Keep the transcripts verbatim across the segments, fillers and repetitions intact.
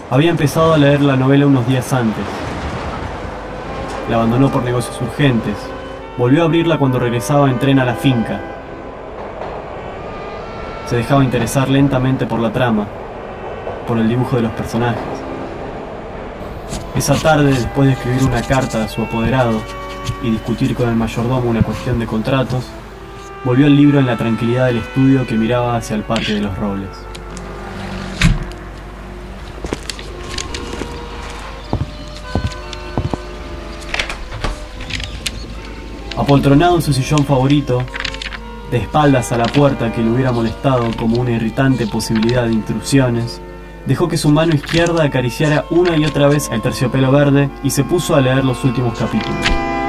Había empezado a leer la novela unos días antes. La abandonó por negocios urgentes. Volvió a abrirla cuando regresaba en tren a la finca. Se dejaba interesar lentamente por la trama, por el dibujo de los personajes. Esa tarde, después de escribir una carta a su apoderado y discutir con el mayordomo una cuestión de contratos, volvió el libro en la tranquilidad del estudio que miraba hacia el Parque de los Robles. Apoltronado en su sillón favorito, de espaldas a la puerta que le hubiera molestado como una irritante posibilidad de intrusiones, dejó que su mano izquierda acariciara una y otra vez el terciopelo verde y se puso a leer los últimos capítulos.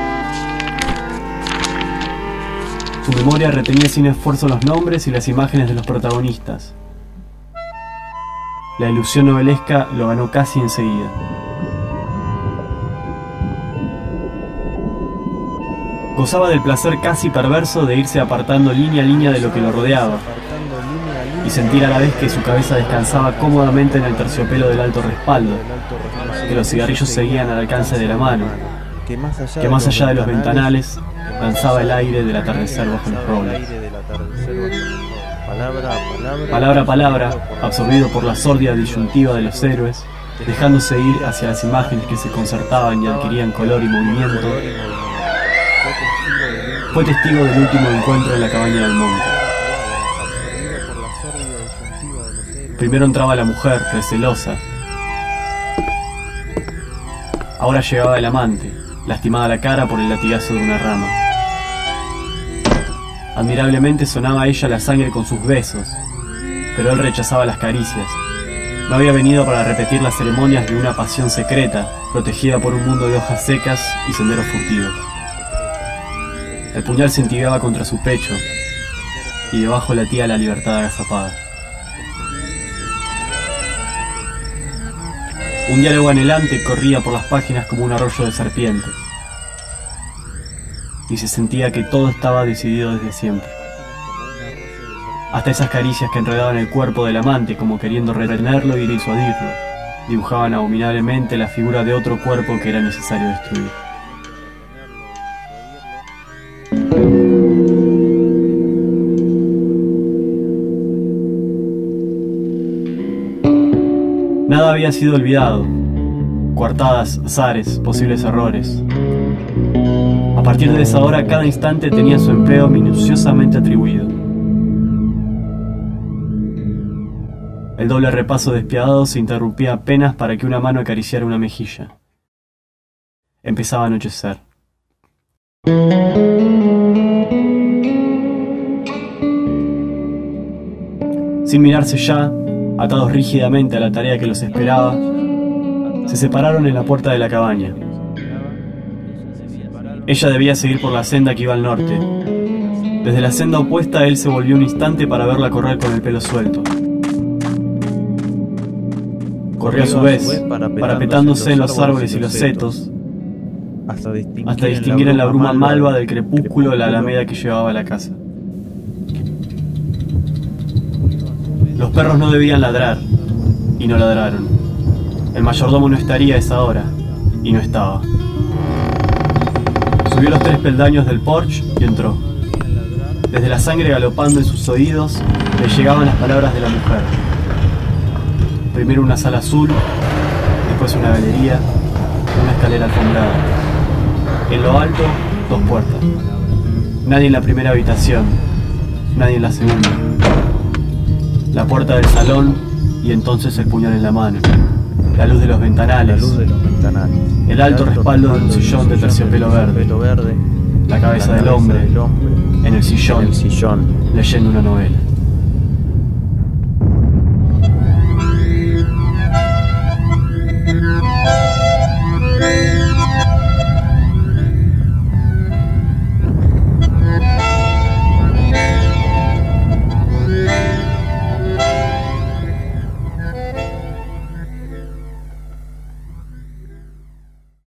Su memoria retenía sin esfuerzo los nombres y las imágenes de los protagonistas. La ilusión novelesca lo ganó casi enseguida. Gozaba del placer casi perverso de irse apartando línea a línea de lo que lo rodeaba y sentir a la vez que su cabeza descansaba cómodamente en el terciopelo del alto respaldo, que los cigarrillos seguían al alcance de la mano, que más allá de los ventanales lanzaba el aire del atardecer bajo los robles. Palabra a palabra, absorbido por la sórdida disyuntiva de los héroes, dejándose ir hacia las imágenes que se concertaban y adquirían color y movimiento, fue testigo del último encuentro en la cabaña del monte. Primero entraba la mujer, recelosa. Ahora llegaba el amante, lastimada la cara por el latigazo de una rama. Admirablemente sonaba a ella la sangre con sus besos, pero él rechazaba las caricias. No había venido para repetir las ceremonias de una pasión secreta, protegida por un mundo de hojas secas y senderos furtivos. El puñal se entibiaba contra su pecho, y debajo latía la libertad agazapada. Un diálogo anhelante corría por las páginas como un arroyo de serpientes, y se sentía que todo estaba decidido desde siempre. Hasta esas caricias que enredaban el cuerpo del amante como queriendo retenerlo y disuadirlo, dibujaban abominablemente la figura de otro cuerpo que era necesario destruir. Nada había sido olvidado. Coartadas, azares, posibles errores. A partir de esa hora, cada instante tenía su empleo minuciosamente atribuido. El doble repaso despiadado se interrumpía apenas para que una mano acariciara una mejilla. Empezaba a anochecer. Sin mirarse ya, atados rígidamente a la tarea que los esperaba, se separaron en la puerta de la cabaña. Ella debía seguir por la senda que iba al norte. Desde la senda opuesta él se volvió un instante para verla correr con el pelo suelto. Corrió a su vez, parapetándose en los árboles y los setos, hasta distinguir en la bruma malva del crepúsculo la alameda que llevaba a la casa. Los perros no debían ladrar, y no ladraron. El mayordomo no estaría a esa hora, y no estaba. Subió los tres peldaños del porche y entró. Desde la sangre galopando en sus oídos, le llegaban las palabras de la mujer. Primero una sala azul, después una galería, una escalera alfombrada. En lo alto, dos puertas. Nadie en la primera habitación, nadie en la segunda. La puerta del salón y entonces el puñal en la mano. La luz de los ventanales. La luz de los ventanales. El alto respaldo de un sillón de terciopelo verde. La cabeza del hombre en el sillón, leyendo una novela.